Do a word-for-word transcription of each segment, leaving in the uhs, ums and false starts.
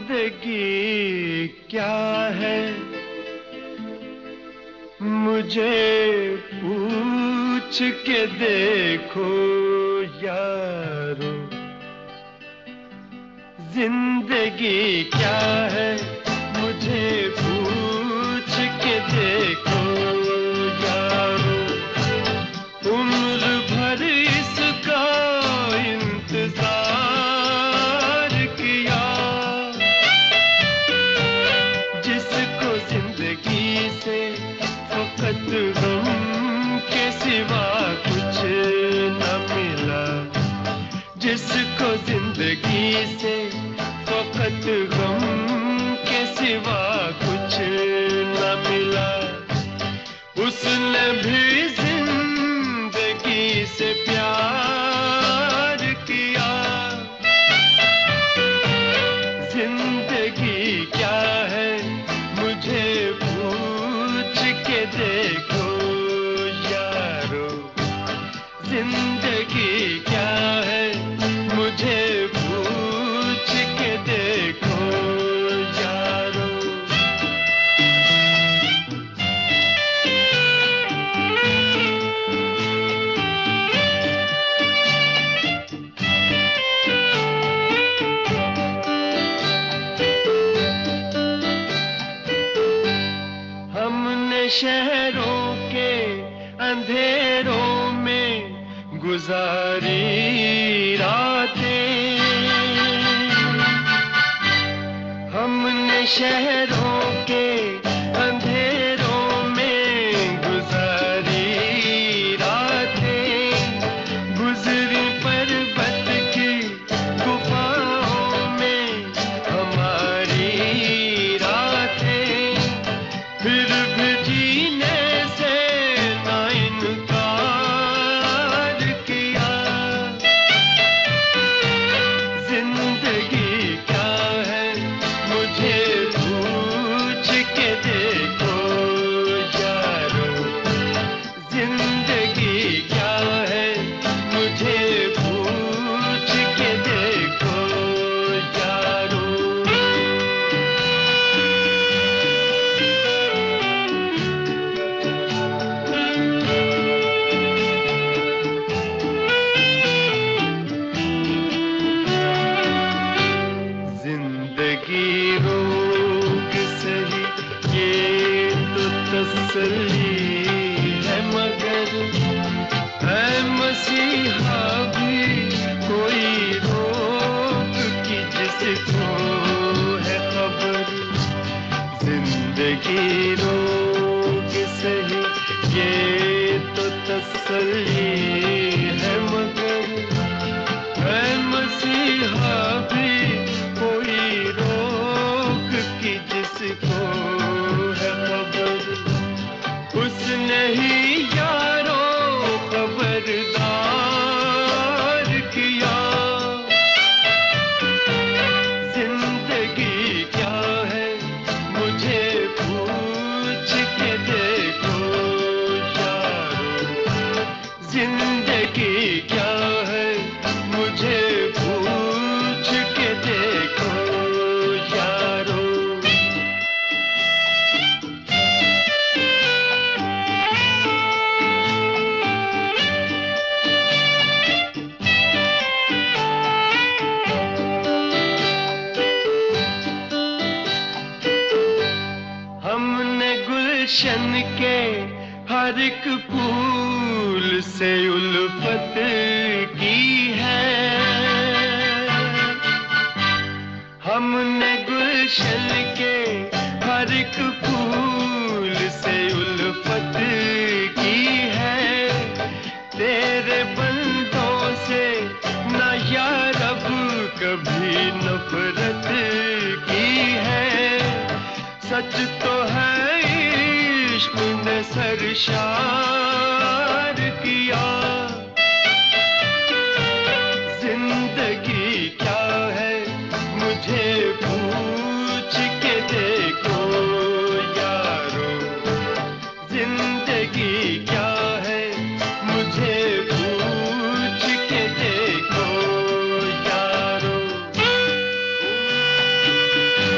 जिंदगी क्या है मुझे पूछ के देखो यारो, जिंदगी क्या है मुझे पूछ के देखो यारो। उम्र भर इसका इंतजार किया, जिसको जिंदगी से फकत गम के सिवा कुछ न मिला, जिसको जिंदगी से फकत गम के सिवा कुछ न मिला, उसने भी जिंदगी से प्यार किया। जिंदगी क्या है मुझे पूछ के देखो यारो, जिंदगी क्या है मुझे पूछ के देखो यारो। हमने शहरों के अंधेरों में गुजारी रातें, हमने शहरों के अंधेरों में गुजारी रातें, गुजरी पर्वत की गुफाओं में हमारी रातें, फिर भी जीने से ना इनकार किया। जिंदगी क्या है मुझे पूछ के देखो यारो, जिंदगी क्या है मुझे पूछ के देखो यारो। जिंदगी रोग सही ये तो तसल्ली है, मगर है मसीहा भी कोई रोग की जिसको है खबर। जिंदगी रोग सही ये तो तसल्ली है, मगर है मसीहा भी कोई रोग की जिसको है खबर। उसने ही यारो खबरदार किया। जिंदगी क्या है मुझे पूछ के देखो यारो, जिंदगी क्या है मुझे पूछ के देखो यारो। हमने गुलशन के हर एक फूल से उल्फत की है, हमने गुलशन के हर एक फूल से उल्फत की है। तेरे बंदों से ना यार अब कभी नफरत की है। सच तो है इश्क ने सरशार किया। जिंदगी क्या है मुझे पूछ के देखो यारो, जिंदगी क्या है मुझे पूछ के देखो यारो।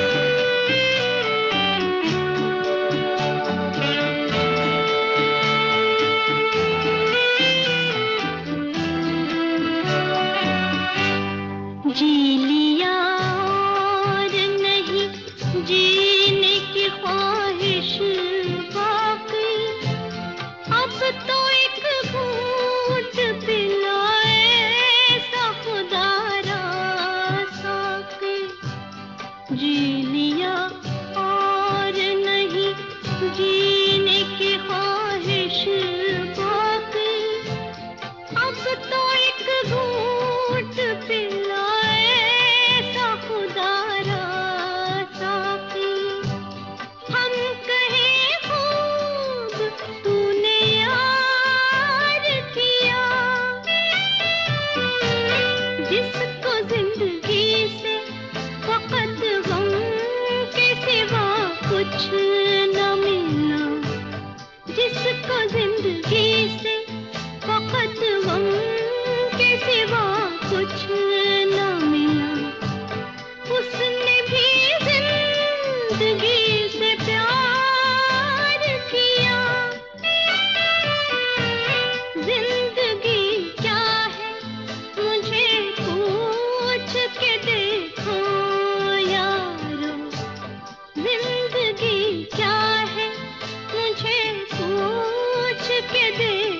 लिया और नहीं जीने की ख्वाहिश बाकी। अब तो एक घूंट पिलाए सा खुदारा साकी। हम कहें खूब तूने यार किया, जिसको जिंदगी से फकत गम के सिवा कुछ न मिला, जिसको जिंदगी से फकत गम के सिवा कुछ न मिला, उसने भी जिंदगी से प्यार किया। जिंदगी क्या है मुझे पूछ के देखो यारो, जिंदगी क्या है मुझे पूछ के देखो।